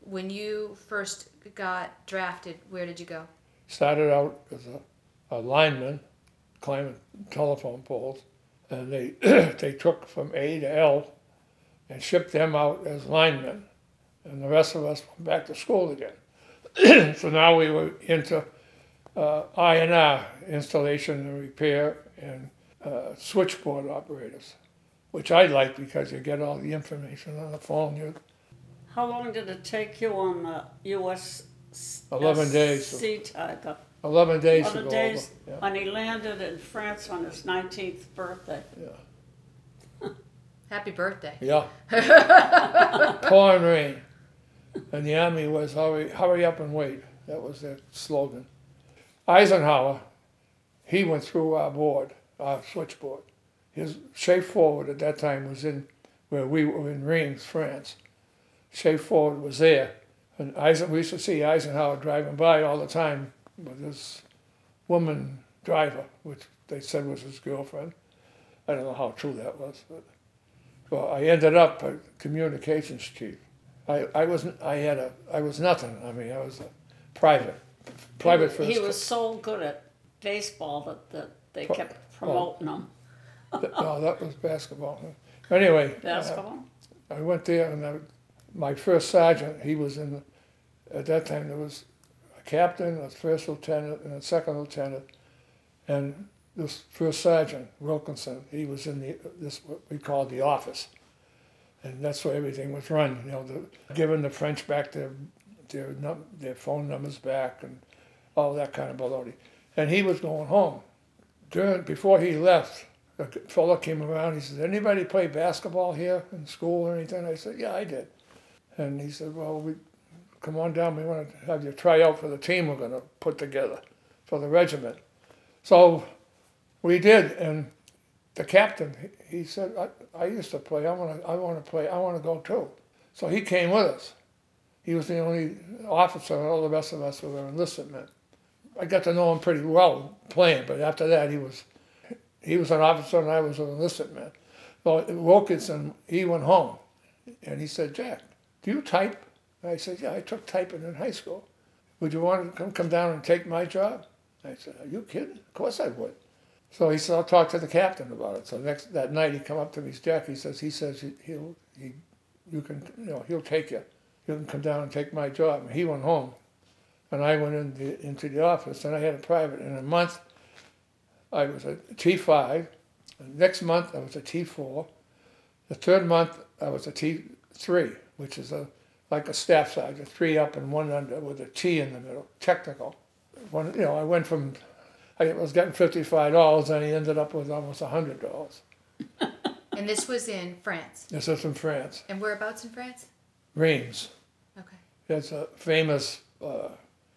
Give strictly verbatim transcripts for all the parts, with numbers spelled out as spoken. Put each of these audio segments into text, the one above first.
when you first got drafted, where did you go? Started out as a, a lineman, climbing telephone poles, and they they took from A to L and shipped them out as linemen, and the rest of us went back to school again. So now we were into uh, I and R, installation and repair, and uh, switchboard operators, which I like because you get all the information on the phone. You How long did it take you on the U S eleven days. Sea Tiger? Eleven days to Eleven go days, over. Yeah. when he landed in France on his nineteenth birthday. Yeah. Happy birthday. Yeah. Pouring rain. And the Army was hurry, hurry up and wait. That was their slogan. Eisenhower, he went through our board, our switchboard. His Shea Forward at that time was in where we were in Reims, France. Shea Forward was there. And Eisen, we used to see Eisenhower driving by all the time with this woman driver, which they said was his girlfriend. I don't know how true that was, but well, I ended up a communications chief. I, I wasn't. I had a. I was nothing. I mean, I was a private, private he, first. He was so good at baseball that, that they kept promoting him. No, that was basketball. Anyway, basketball. Uh, I went there, and I, my first sergeant. He was in. The, at that time, there was a captain, a first lieutenant, and a second lieutenant, and this first sergeant Wilkinson. He was in the this what we called the office. And that's where everything was run, you know, the, giving the French back their their num, their phone numbers back and all that kind of baloney. And he was going home. During before he left, a fellow came around. He said, "Anybody play basketball here in school or anything?" I said, "Yeah, I did." And he said, "Well, we come on down. We want to have you try out for the team we're going to put together for the regiment." So we did, and the captain, he said, I, I used to play, I want to I want to play, I want to go too. So he came with us. He was the only officer, and all the rest of us were enlisted men. I got to know him pretty well playing, but after that he was he was an officer and I was an enlisted man. So Wilkinson, he went home, and he said, "Jack, do you type?" And I said, "Yeah, I took typing in high school. Would you want to come, come down and take my job?" I said, "Are you kidding? Of course I would." So he said, "I'll talk to the captain about it." So next that night he come up to me, Jack. He says, "He says he, he'll he, you can you know he'll take you. You can come down and take my job." And he went home, and I went in the, into the office, and I had a private. In a month, I was a T five. The next month I was a T four. The third month I was a T three, which is a like a staff sergeant, three up and one under with a T in the middle, technical. One, you know, I went from I was getting fifty-five dollars, and he ended up with almost one hundred dollars. And this was in France? This is in France. And whereabouts in France? Reims. Okay. It's a famous, uh,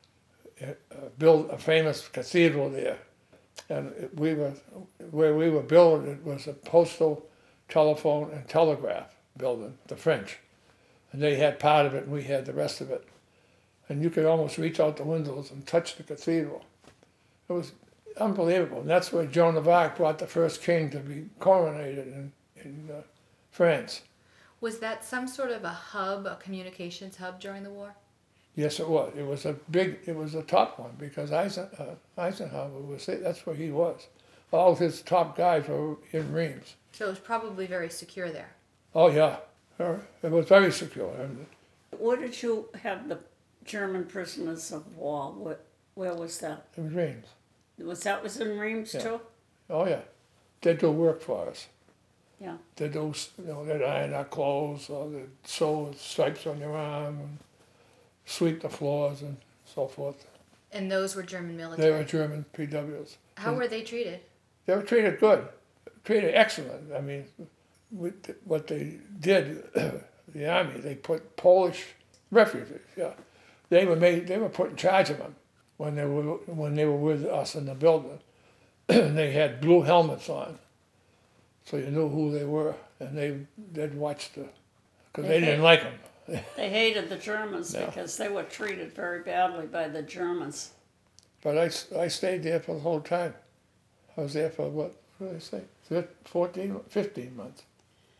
build a famous cathedral there. And it, we were, where we were building it was a postal, telephone, and telegraph building, the French. And they had part of it, and we had the rest of it. And you could almost reach out the windows and touch the cathedral. It was unbelievable. And that's where Joan of Arc brought the first king to be coronated in, in uh, France. Was that some sort of a hub, a communications hub during the war? Yes, it was. It was a big, it was a top one because Eisen, uh, Eisenhower was, that's where he was. All his top guys were in Reims. So it was probably very secure there. Oh, yeah. It was very secure. Where did you have the German prisoners of war? Where, where was that? It was Reims. Was that was in Reims yeah. too? Oh, yeah. They do work for us. Yeah. They do, you know, they'd iron our clothes, or they'd sew stripes on your arm, and sweep the floors, and so forth. And those were German military? They were German P Ws. How and were they treated? They were treated good, treated excellent. I mean, we, what they did, the Army, they put Polish refugees, yeah. They were made, they were put in charge of them when they were, when they were with us in the building. They had blue helmets on, so you knew who they were, and they, they'd watch the, because they, they didn't like them. They hated the Germans no. because they were treated very badly by the Germans. But I, I stayed there for the whole time. I was there for, what, what did I say, fourteen, fifteen months.